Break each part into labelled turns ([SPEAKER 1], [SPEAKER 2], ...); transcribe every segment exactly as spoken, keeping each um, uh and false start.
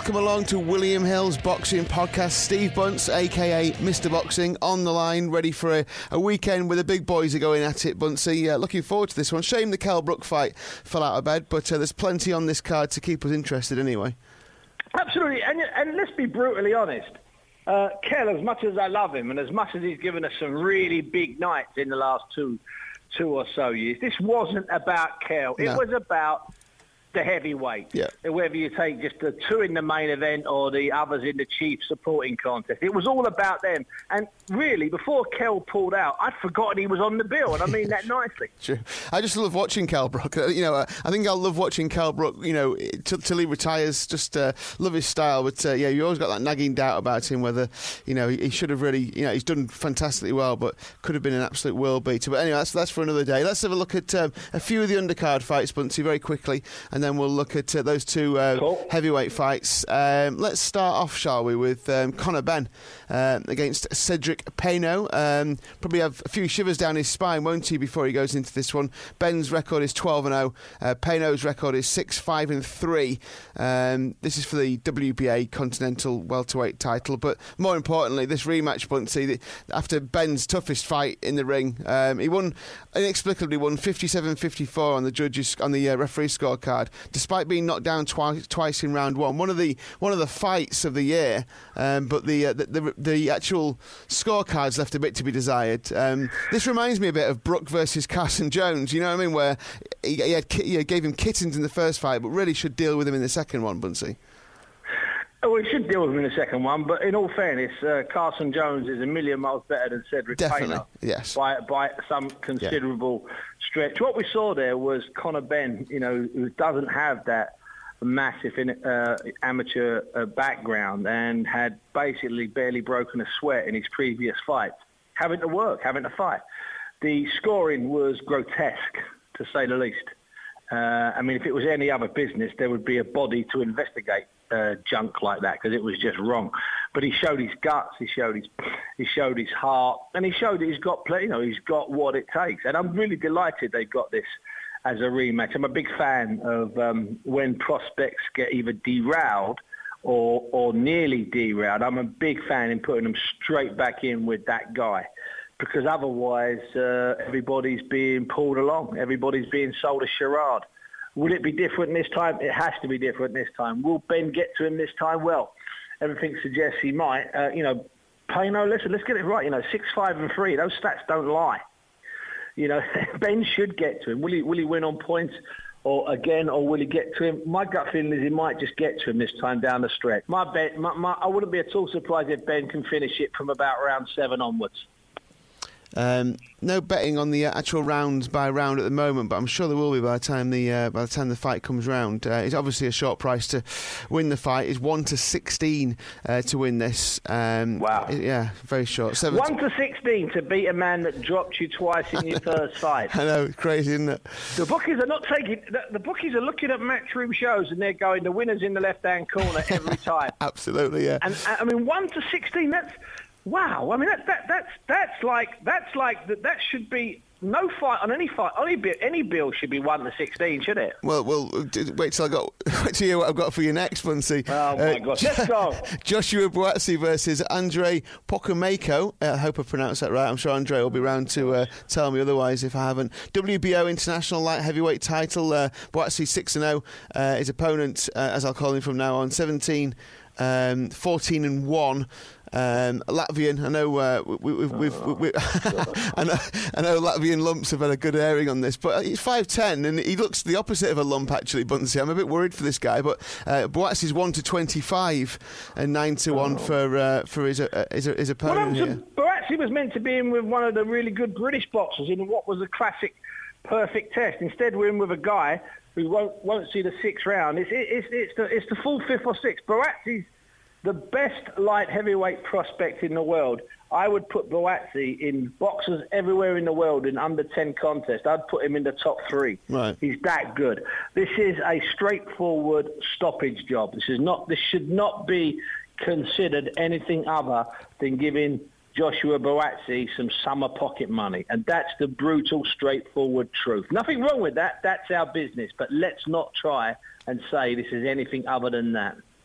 [SPEAKER 1] welcome along to William Hill's Boxing Podcast. Steve Bunce, aka Mister Boxing, on the line, ready for a, a weekend where the big boys are going at it. Buncey, uh, looking forward to this one. Shame the Kell Brook fight fell out of bed, but uh, there's plenty on this card to keep us interested anyway.
[SPEAKER 2] Absolutely, and, and let's be brutally honest. Uh, Kell, as much as I love him, and as much as he's given us some really big nights in the last two, two or so years, this wasn't about Kell. It
[SPEAKER 1] no.
[SPEAKER 2] was about the heavyweight.
[SPEAKER 1] Yeah.
[SPEAKER 2] Whether you take just the two in the main event or the others in the chief supporting contest, it was all about them. And really, before Kell pulled out, I'd forgotten he was on the bill, and I mean that nicely.
[SPEAKER 1] True. I just love watching Kell Brook. You know, uh, I think I'll love watching Kell Brook. You know, till, till he retires. Just uh, love his style, but uh, yeah, you always got that nagging doubt about him whether you know he, he should have really. You know, he's done fantastically well, but could have been an absolute world beater. But anyway, that's that's for another day. Let's have a look at um, a few of the undercard fights, Buncey, very quickly, and then we'll look at uh, those two uh,
[SPEAKER 2] cool.
[SPEAKER 1] heavyweight fights. Um, let's start off, shall we, with um, Conor Benn uh, against Cedric Peno. Um, probably have a few shivers down his spine, won't he, before he goes into this one. Ben's record is twelve and oh. Uh, Peno's record is six five and three. Um, this is for the W B A Continental Welterweight title. But more importantly, this rematch, Buncey, after Ben's toughest fight in the ring, um, he won, inexplicably won fifty-seven fifty-four on the judges on the uh, referee scorecard, despite being knocked down twice, twice in round one. One of the one of the fights of the year, um, but the, uh, the the the actual scorecards left a bit to be desired. Um, this reminds me a bit of Brook versus Carson Jones. You know what I mean? Where he, he, had, he gave him kittens in the first fight, but really should deal with him in the second one, Buncey.
[SPEAKER 2] Oh, we should deal with him in the second one, but in all fairness, uh, Carson Jones is a million miles better than Cedric
[SPEAKER 1] Definitely,
[SPEAKER 2] Peno,
[SPEAKER 1] yes.
[SPEAKER 2] by by some considerable yeah. stretch. What we saw there was Conor Benn, you know, who doesn't have that massive uh, amateur uh, background and had basically barely broken a sweat in his previous fights, having to work, having to fight. The scoring was grotesque, to say the least. Uh, I mean, if it was any other business, there would be a body to investigate uh, junk like that, because it was just wrong. But he showed his guts, he showed his, he showed his heart, and he showed that he's got, play, you know, he's got what it takes. And I'm really delighted they got this as a rematch. I'm a big fan of um, when prospects get either derailed or or nearly derailed. I'm a big fan in putting them straight back in with that guy, because otherwise uh, everybody's being pulled along. Everybody's being sold a charade. Will it be different this time? It has to be different this time. Will Ben get to him this time? Well, everything suggests he might. Uh, you know, Peno, listen, let's get it right. You know, six, five, and three. Those stats don't lie. You know, Ben should get to him. Will he? Will he win on points, or again, or will he get to him? My gut feeling is he might just get to him this time down the stretch. My bet, my, my, I wouldn't be at all surprised if Ben can finish it from about round seven onwards.
[SPEAKER 1] Um, no betting on the uh, actual round by round at the moment, but I'm sure there will be by the time the uh, by the time the fight comes round. Uh, it's obviously a short price to win the fight. It's one to sixteen uh, to win this. Um,
[SPEAKER 2] wow!
[SPEAKER 1] It, yeah, very short.
[SPEAKER 2] Seven one to sixteen to beat a man that dropped you twice in your first fight.
[SPEAKER 1] I know, crazy, isn't it?
[SPEAKER 2] The bookies are not taking. The, the bookies are looking at matchroom shows and they're going, the winner's in the left-hand corner every time.
[SPEAKER 1] Absolutely, yeah.
[SPEAKER 2] And I mean, one to sixteen. That's. Wow, I mean that, that that's that's like that's like that, that should be no fight on any fight any bill any bill should be one to sixteen, should it?
[SPEAKER 1] Well, well, wait till I got wait till you hear what I've got for you next, Buncey.
[SPEAKER 2] Oh my uh, gosh, let's go.
[SPEAKER 1] Joshua Buatsi versus Andre Pokumeko. Uh, I hope I pronounced that right. I'm sure Andre will be round to uh, tell me otherwise if I haven't. W B O International Light Heavyweight title. Uh, Buatsi six and zero. Uh, his opponent, uh, as I'll call him from now on, seventeen, um, fourteen and one. Um, Latvian, I know uh, we, we've, we've,
[SPEAKER 2] oh,
[SPEAKER 1] we, I know, I know Latvian lumps have had a good airing on this, but he's five ten and he looks the opposite of a lump actually, Buncey. I'm a bit worried for this guy, but uh, Buatsi's one to twenty-five and nine to one for uh, for his, uh, his his opponent
[SPEAKER 2] well,
[SPEAKER 1] here.
[SPEAKER 2] Buatsi was meant to be in with one of the really good British boxers in what was a classic perfect test. Instead, we're in with a guy who won't won't see the sixth round. It's it's it's the it's the full fifth or sixth. Buatsi's the best light heavyweight prospect in the world. I would put Buatsi in boxers everywhere in the world in under ten contests. I'd put him in the top three.
[SPEAKER 1] Right.
[SPEAKER 2] He's that good. This is a straightforward stoppage job. This is not. This should not be considered anything other than giving Joshua Buatsi some summer pocket money. And that's the brutal, straightforward truth. Nothing wrong with that. That's our business. But let's not try and say this is anything other than that.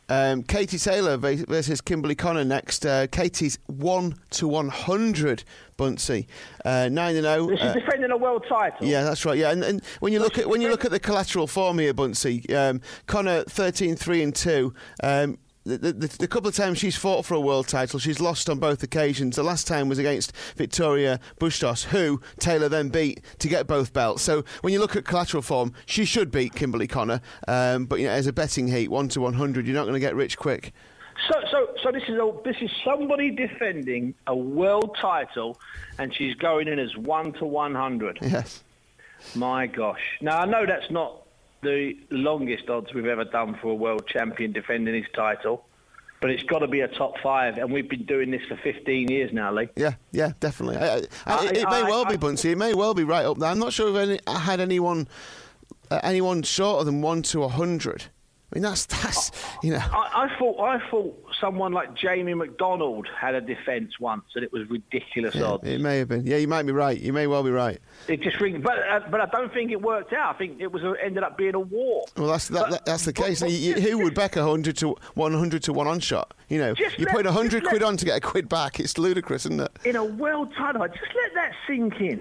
[SPEAKER 1] Um, Katie Taylor versus Kimberly Connor next. Uh, Katie's one to one hundred. Bunty, uh, nine and zero.
[SPEAKER 2] This is uh, defending a world title.
[SPEAKER 1] Yeah, that's right. Yeah, and, and when you look at when you look at the collateral form here, Bunty, um, Connor thirteen three and two. Um, The, the, the couple of times she's fought for a world title, she's lost on both occasions. The last time was against Victoria Bustos, who Taylor then beat to get both belts. So when you look at collateral form, she should beat Kimberly Connor. Um, but you know, as a betting heat, one to one hundred, you're not going to get rich quick.
[SPEAKER 2] So, so, so this is a, this is somebody defending a world title, and she's going in as one to one hundred.
[SPEAKER 1] Yes.
[SPEAKER 2] My gosh. Now I know that's not the longest odds we've ever done for a world champion defending his title, but it's got to be a top five, and we've been doing this for fifteen years now, Lee.
[SPEAKER 1] Yeah, yeah, definitely. I, I,
[SPEAKER 2] I,
[SPEAKER 1] it, it may
[SPEAKER 2] I,
[SPEAKER 1] well
[SPEAKER 2] I,
[SPEAKER 1] be, Bunty. It may well be right up there. I'm not sure if any, I had anyone uh, anyone shorter than one to a hundred. I mean, that's that's you know.
[SPEAKER 2] I, I thought I thought someone like Jamie McDonald had a defence once, and it was ridiculous
[SPEAKER 1] yeah,
[SPEAKER 2] odds.
[SPEAKER 1] It may have been. Yeah, you might be right. You may well be right.
[SPEAKER 2] It just rings, but uh, but I don't think it worked out. I think it was uh, ended up being a war.
[SPEAKER 1] Well, that's that,
[SPEAKER 2] but,
[SPEAKER 1] that's the case.
[SPEAKER 2] But, but,
[SPEAKER 1] you, who would back a hundred to one hundred to one on shot? You know, you put a hundred quid on to get a quid back. It's ludicrous, isn't it?
[SPEAKER 2] In a world title, just let that sink in.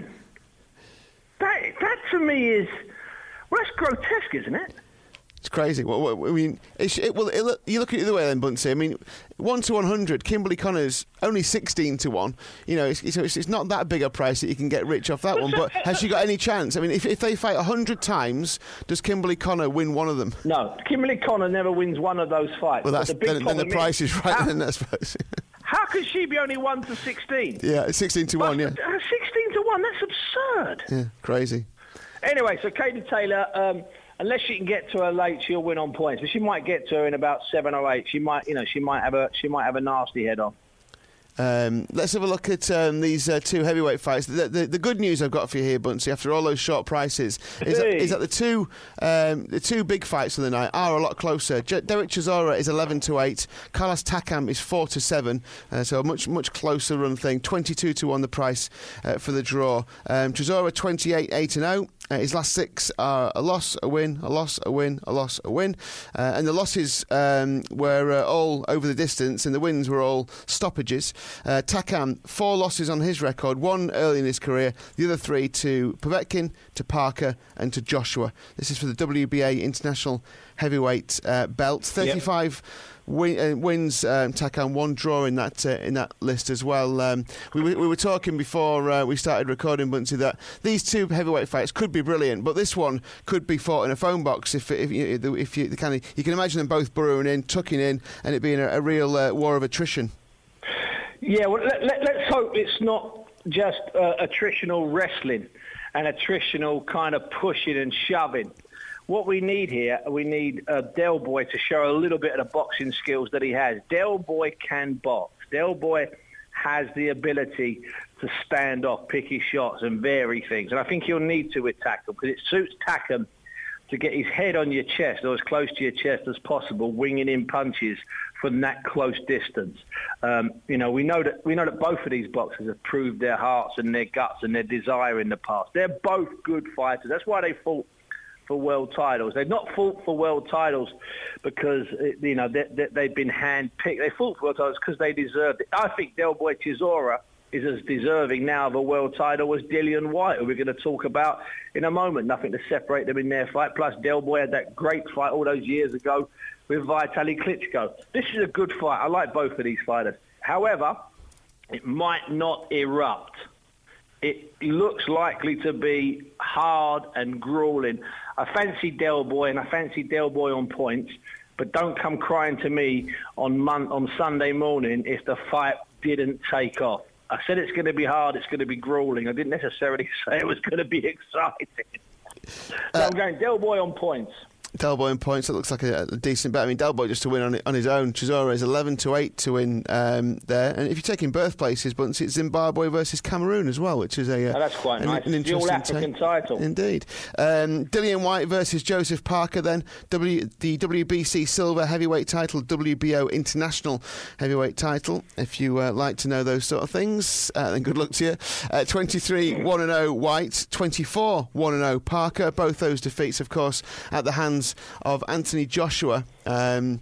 [SPEAKER 2] That that to me is well, that's grotesque, isn't it?
[SPEAKER 1] It's crazy. Well, well, I mean, it's, it, well, it, you look at it the other way then, Bunty. I mean, one to one hundred, Kimberly Connor's only sixteen to one. You know, it's, it's, it's not that big a price that you can get rich off that but one. So, but has she got any chance? I mean, if, if they fight a hundred times, does Kimberly Connor win one of them?
[SPEAKER 2] No, Kimberly Connor never wins one of those fights.
[SPEAKER 1] Well, that's,
[SPEAKER 2] the big
[SPEAKER 1] then, then the price is right.
[SPEAKER 2] How,
[SPEAKER 1] then I suppose.
[SPEAKER 2] How could she be only one to sixteen?
[SPEAKER 1] Yeah, sixteen to one. Yeah,
[SPEAKER 2] sixteen to one. That's absurd.
[SPEAKER 1] Yeah, crazy.
[SPEAKER 2] Anyway, so Katie Taylor. Um, Unless she can get to her late, she'll win on points. But she might get to her in about seven or eight. She might, you know, she might have a she might have a nasty head on.
[SPEAKER 1] Um, let's have a look at um, these uh, two heavyweight fights. The, the, the good news I've got for you here, Bunty, after all those short prices, is,
[SPEAKER 2] hey.
[SPEAKER 1] that, is that the two um, the two big fights of the night are a lot closer. J- Derek Chisora is eleven to eight. Carlos Takam is four to seven. Uh, so a much much closer run thing. Twenty-two to one the price uh, for the draw. Um, Chisora twenty-eight eight and zero. Uh, his last six are a loss, a win, a loss, a win, a loss, a win. Uh, and the losses um, were uh, all over the distance, and the wins were all stoppages. Uh, Takam, four losses on his record, one early in his career, the other three to Povetkin, to Parker, and to Joshua. This is for the W B A International Heavyweight uh, belt. thirty-five Yep. Win, uh, wins um, Takam, one draw in that uh, in that list as well. Um, we, we were talking before uh, we started recording, Bunty, that these two heavyweight fights could be brilliant, but this one could be fought in a phone box. If if you if you kind of you can imagine them both burrowing in, tucking in, and it being a, a real uh, war of attrition.
[SPEAKER 2] Yeah, well, let, let, let's hope it's not just uh, attritional wrestling and attritional kind of pushing and shoving. What we need here, we need uh, Del Boy to show a little bit of the boxing skills that he has. Del Boy can box. Del Boy has the ability to stand off, pick his shots and vary things. And I think he'll need to with Takam, because it suits Takam to get his head on your chest or as close to your chest as possible, winging in punches from that close distance. Um, you know, we know that we know that both of these boxers have proved their hearts and their guts and their desire in the past. They're both good fighters. That's why they fought for world titles. They've not fought for world titles because, you know, they, they, they've been hand-picked. They fought for world titles because they deserved it. I think Del Boy Chisora is as deserving now of a world title as Dillian White, who we're going to talk about in a moment. Nothing to separate them in their fight. Plus, Del Boy had that great fight all those years ago with Vitaly Klitschko. This is a good fight. I like both of these fighters. However, it might not erupt. It looks likely to be hard and grueling. I fancy Del Boy, and I fancy Del Boy on points, but don't come crying to me on mon- on Sunday morning if the fight didn't take off. I said it's going to be hard, it's going to be grueling. I didn't necessarily say it was going to be exciting. So uh, I'm going Del Boy on points.
[SPEAKER 1] Del Boy in points, that looks like a, a decent bet. I mean, Del Boy just to win on on his own. Chisora is eleven to eight to win um, there. And if you're taking birthplaces, but it's Zimbabwe versus Cameroon as well, which is a... Uh,
[SPEAKER 2] oh, that's quite
[SPEAKER 1] an,
[SPEAKER 2] nice.
[SPEAKER 1] An
[SPEAKER 2] the All-African
[SPEAKER 1] t-
[SPEAKER 2] title.
[SPEAKER 1] Indeed. Um, Dillian White versus Joseph Parker then. W, the W B C Silver Heavyweight title, W B O International Heavyweight title. If you uh, like to know those sort of things, uh, then good luck to you. Uh, twenty-three one and oh White, twenty-four one and oh Parker. Both those defeats, of course, at the hands of Anthony Joshua. Um,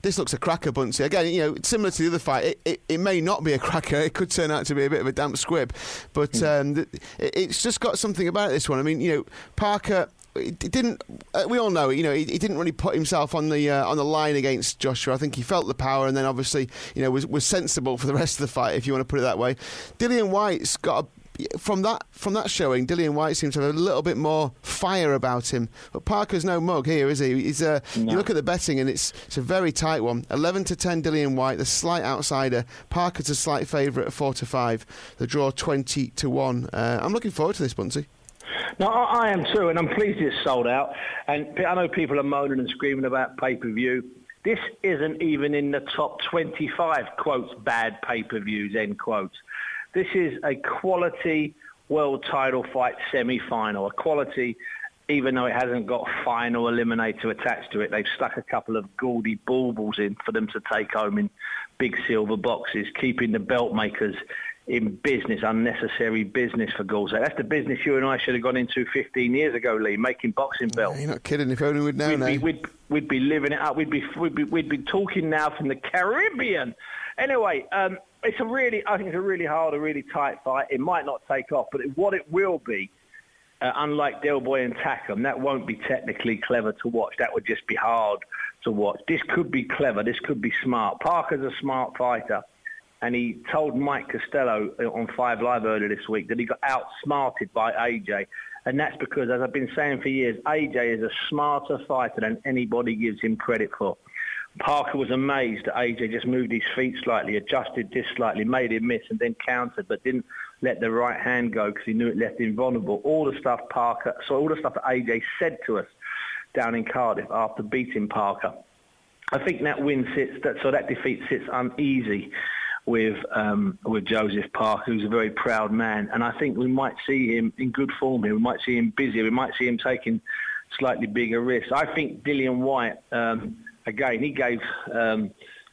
[SPEAKER 1] this looks a cracker, Buncey. Again, you know, similar to the other fight, it, it, it may not be a cracker. It could turn out to be a bit of a damp squib. But um, it, it's just got something about this one. I mean, you know, Parker... It didn't. Uh, we all know, you know, he, he didn't really put himself on the uh, on the line against Joshua. I think he felt the power, and then obviously, you know, was was sensible for the rest of the fight, if you want to put it that way. Dillian Whyte's got a, from that from that showing. Dillian Whyte seems to have a little bit more fire about him. But Parker's no mug here, is he? He's uh, no. You look at the betting, and it's it's a very tight one. Eleven to ten, Dillian Whyte, the slight outsider. Parker's a slight favourite at four to five. The draw twenty to one. Uh, I'm looking forward to this, Buncey.
[SPEAKER 2] No, I, I am too, and I'm pleased it's sold out. And I know people are moaning and screaming about pay-per-view. This isn't even in the top twenty-five, quotes, bad pay-per-views, end quotes. This is a quality world title fight semi-final. A quality, even though it hasn't got a final eliminator attached to it, they've stuck a couple of gaudy baubles in for them to take home in big silver boxes, keeping the belt makers in business, unnecessary business for Gallsay. That's the business you and I should have gone into fifteen years ago, Lee, making boxing belts.
[SPEAKER 1] Yeah, you're not kidding. If only we'd known.
[SPEAKER 2] We'd be, we'd, we'd be living it up. We'd be, we'd be, we'd be talking now from the Caribbean. Anyway, um, it's a really, I think it's a really hard, a really tight fight. It might not take off, but it, what it will be, uh, unlike Del Boy and Takam, that won't be technically clever to watch. That would just be hard to watch. This could be clever. This could be smart. Parker's a smart fighter. And he told Mike Costello on Five Live earlier this week that he got outsmarted by A J. And that's because, as I've been saying for years, A J is a smarter fighter than anybody gives him credit for. Parker was amazed that A J just moved his feet slightly, adjusted this slightly, made him miss, and then countered, but didn't let the right hand go because he knew it left him vulnerable. All the stuff Parker, so all the stuff that A J said to us down in Cardiff after beating Parker. I think that win sits, that, so that defeat sits uneasy with um, with Joseph Parker, who's a very proud man. And I think we might see him in good form here. We might see him busy. We might see him taking slightly bigger risks. I think Dillian Whyte, um, again, he gave um,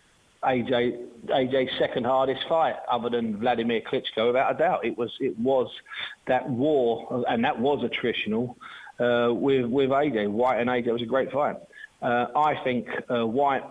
[SPEAKER 2] A J A J's second hardest fight, other than Vladimir Klitschko, without a doubt. It was it was that war, and that was attritional uh, with with A J. Whyte and A J was a great fight. Uh, I think uh, Whyte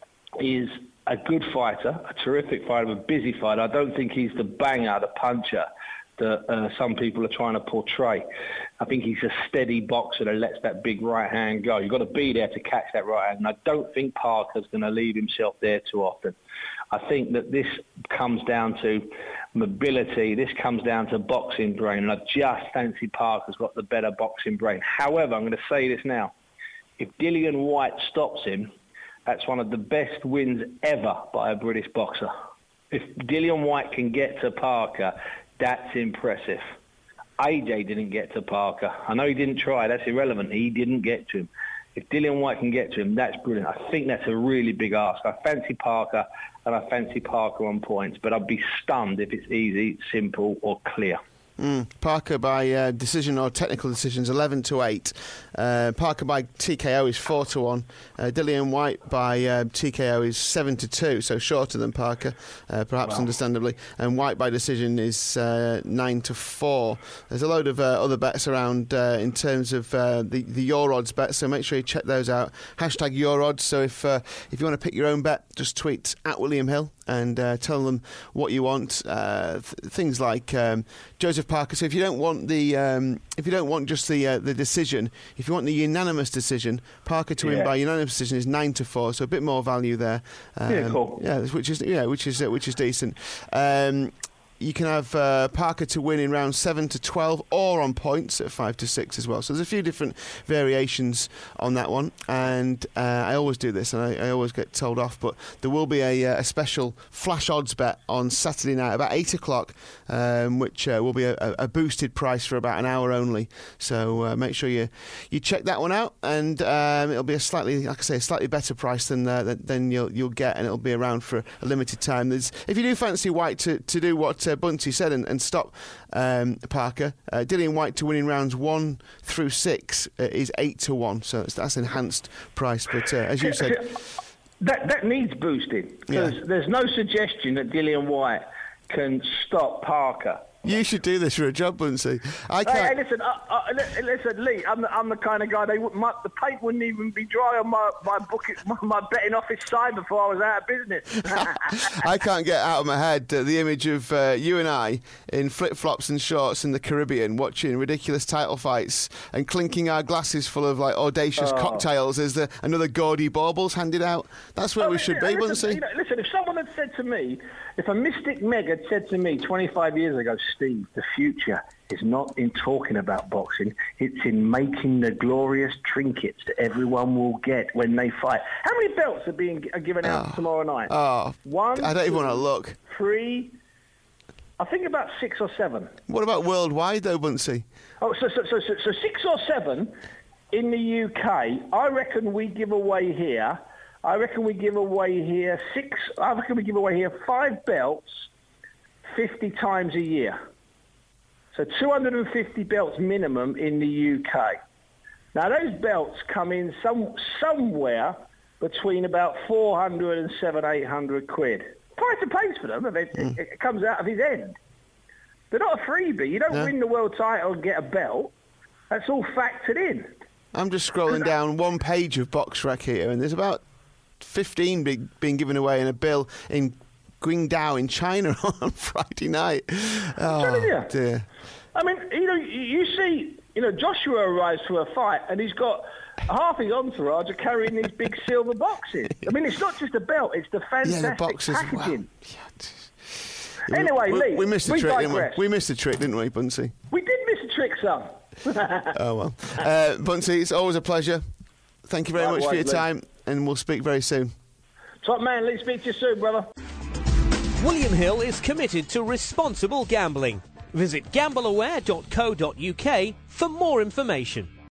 [SPEAKER 2] is a good fighter, a terrific fighter, a busy fighter. I don't think he's the banger, the puncher that uh, some people are trying to portray. I think he's a steady boxer that lets that big right hand go. You've got to be there to catch that right hand. And I don't think Parker's going to leave himself there too often. I think that this comes down to mobility. This comes down to boxing brain. And I just fancy Parker's got the better boxing brain. However, I'm going to say this now. If Dillian Whyte stops him, that's one of the best wins ever by a British boxer. If Dillian Whyte can get to Parker, that's impressive. A J didn't get to Parker. I know he didn't try. That's irrelevant. He didn't get to him. If Dillian Whyte can get to him, that's brilliant. I think that's a really big ask. I fancy Parker, and I fancy Parker on points, but I'd be stunned if it's easy, simple, or clear.
[SPEAKER 1] Mm, Parker by uh, decision or technical decisions, eleven to eight. Uh, Parker by T K O is four to one. Uh, Dillian Whyte by uh, T K O is seven to two, so shorter than Parker, uh, perhaps wow. understandably. And Whyte by decision is uh, nine to four. There's a load of uh, other bets around uh, in terms of uh, the the Your Odds bets, so make sure you check those out. Hashtag Your Odds. So if uh, if you want to pick your own bet, just tweet at William Hill and uh, tell them what you want. Uh, th- things like um, Joseph Parker. So if you don't want the um, if you don't want just the uh, the decision, if you want the unanimous decision, Parker to win yeah. by unanimous decision is nine to four. So a bit more value there. Um,
[SPEAKER 2] yeah, cool.
[SPEAKER 1] Yeah, which is yeah, which is uh, which is decent. Um, You can have uh, Parker to win in round seven to twelve, or on points at five to six as well. So there's a few different variations on that one. And uh, I always do this, and I, I always get told off. But there will be a, a special flash odds bet on Saturday night about eight o'clock, um, which uh, will be a, a boosted price for about an hour only. So uh, make sure you you check that one out, and um, it'll be a slightly, like I say, a slightly better price than uh, than you'll you'll get, and it'll be around for a limited time. There's, if you do fancy Whyte to to do what Uh, Buncey said and, and stop um, Parker, uh, Dillian Whyte to win in rounds one through six uh, is eight to one, so that's, that's enhanced price. But uh, as you said,
[SPEAKER 2] that that needs boosting because yeah. there's no suggestion that Dillian Whyte can stop Parker
[SPEAKER 1] You should do this for a job, Buncey. I
[SPEAKER 2] Hey,
[SPEAKER 1] can't.
[SPEAKER 2] hey, listen, uh, uh, li- listen, Lee. I'm the, I'm the kind of guy. They would- my, the paint wouldn't even be dry on my my book, my, my betting office side before I was out of business.
[SPEAKER 1] I can't get out of my head uh, the image of uh, you and I in flip-flops and shorts in the Caribbean watching ridiculous title fights and clinking our glasses full of like audacious
[SPEAKER 2] Oh.
[SPEAKER 1] cocktails as the, another gaudy baubles handed out. That's where
[SPEAKER 2] Oh,
[SPEAKER 1] we should be,
[SPEAKER 2] listen,
[SPEAKER 1] Buncey.
[SPEAKER 2] you know, listen, if someone had said to me, if a Mystic Meg had said to me twenty-five years ago, Steve, the future is not in talking about boxing, it's in making the glorious trinkets that everyone will get when they fight. How many belts are being are given out
[SPEAKER 1] Oh.
[SPEAKER 2] tomorrow night?
[SPEAKER 1] Oh,
[SPEAKER 2] One,
[SPEAKER 1] I don't even
[SPEAKER 2] two,
[SPEAKER 1] want to look.
[SPEAKER 2] Three, I think about six or seven.
[SPEAKER 1] What about worldwide, though, Buncey?
[SPEAKER 2] Oh, so so so so, so six or seven in the U K. I reckon we give away here. I reckon we give away here six. I reckon we give away here five belts, fifty times a year. So two hundred fifty belts minimum in the U K. Now those belts come in some somewhere between about four hundred and seven, eight hundred quid. Price pays for them. It, mm. it, it comes out of his end. They're not a freebie. You don't
[SPEAKER 1] No.
[SPEAKER 2] win the world title and get a belt. That's all factored in.
[SPEAKER 1] I'm just scrolling down one page of BoxRec here, and there's about fifteen being, being given away in a bill in Qingdao in China on Friday night. Oh,
[SPEAKER 2] you.
[SPEAKER 1] dear.
[SPEAKER 2] I mean, you know, you see, you know, Joshua arrives for a fight, and he's got half his entourage are carrying these big silver boxes. I mean, it's not just a belt; it's the fantastic
[SPEAKER 1] Yeah, the boxes.
[SPEAKER 2] packaging.
[SPEAKER 1] Well. Yeah.
[SPEAKER 2] Anyway,
[SPEAKER 1] we,
[SPEAKER 2] Lee,
[SPEAKER 1] we missed the
[SPEAKER 2] we
[SPEAKER 1] trick,
[SPEAKER 2] digress.
[SPEAKER 1] didn't we? We missed the trick, didn't we, Buncey?
[SPEAKER 2] We did miss a trick, son.
[SPEAKER 1] Oh, well. Uh, Buncey, it's always a pleasure. Thank you very
[SPEAKER 2] Likewise,
[SPEAKER 1] much for your
[SPEAKER 2] Lee.
[SPEAKER 1] time, and we'll speak very soon.
[SPEAKER 2] Top man, Lee, speak to you soon, brother.
[SPEAKER 3] William Hill is committed to responsible gambling. Visit gambleaware dot co dot uk for more information.